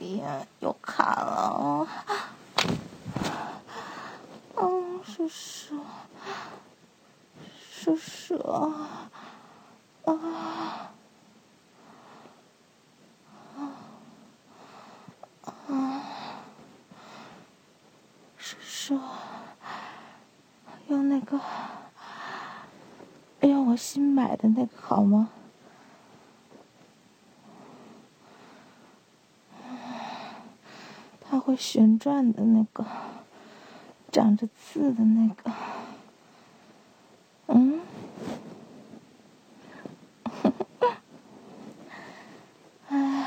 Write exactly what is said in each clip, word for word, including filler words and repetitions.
边又卡了。嗯，叔叔，叔叔，啊，啊，叔叔，用那个，用我新买的那个好吗？它会旋转的那个，长着刺的那个，嗯，哎，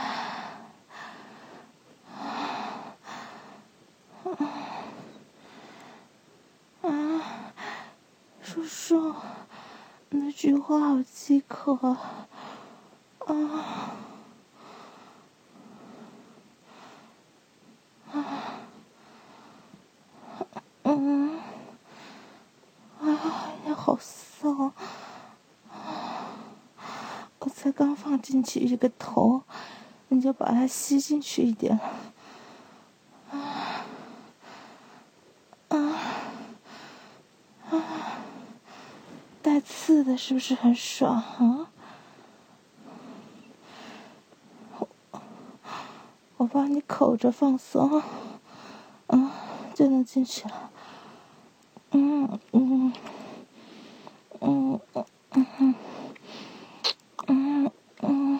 啊，叔叔，你的菊花好饥渴啊！啊，嗯，啊，你好骚！我才刚放进去一个头，你就把它吸进去一点。啊啊啊！带刺的是不是很爽啊？我帮你口着放松，嗯，就能进去了。嗯嗯嗯嗯嗯嗯嗯嗯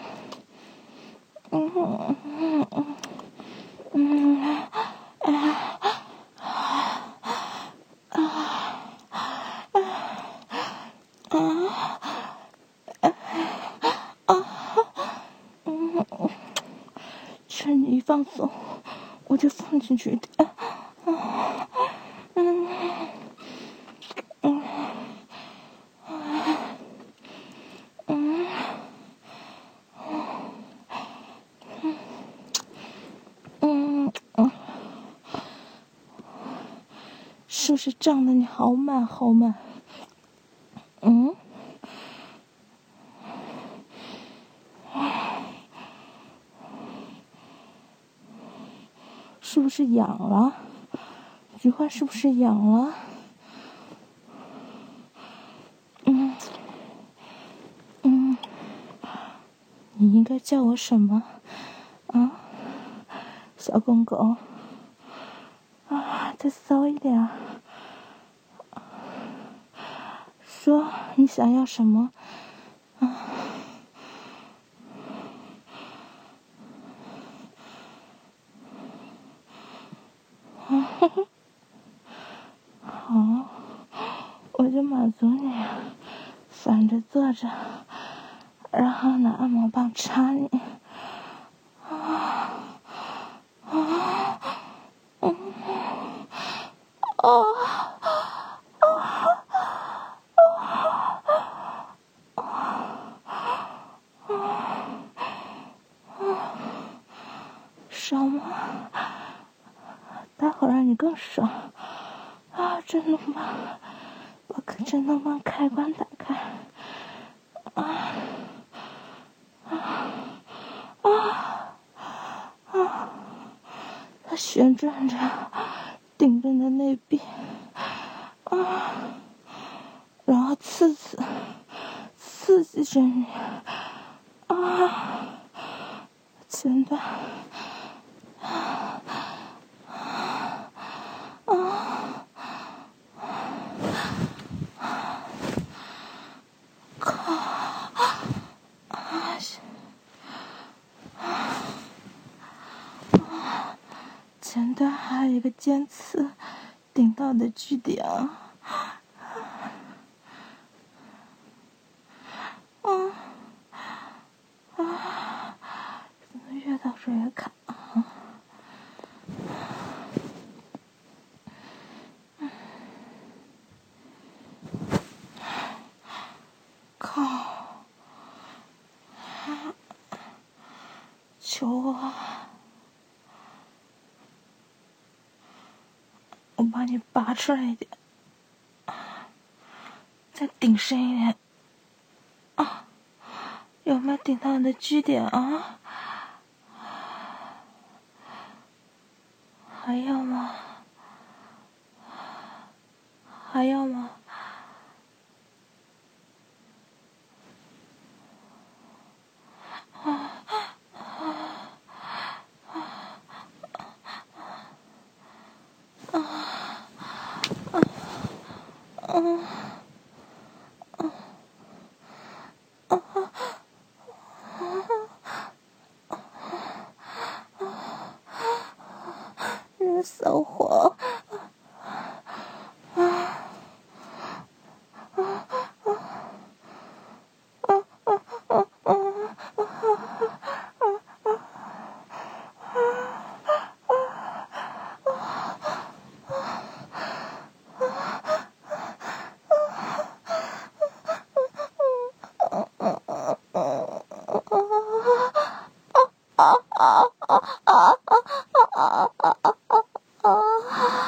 嗯嗯嗯啊趁你一放松，我就放进去一点。嗯嗯嗯嗯嗯，是不是胀得你好满好满？嗯，是不是痒了？菊花是不是痒了？嗯嗯，你应该叫我什么？啊，小公狗。啊，再骚一点啊！说你想要什么？啊，好，我就满足你，反着坐着，然后拿按摩棒插你。啊啊嗯哦爽吗？待会儿让你更爽啊！震动棒，把震动棒开关打开。啊啊啊啊！它旋转着，顶着你的内壁，啊，然后刺刺刺激着你，啊，前段，啊啊，靠，啊，前段还有一个尖刺顶到你的据点。嗯啊，怎么越到这越卡啊？靠！求我！我把你拔出来一点，再顶深一点。啊，有没有顶到你的据点啊？ 还要吗？还要吗？啊热死我！啊啊啊啊啊啊啊啊啊！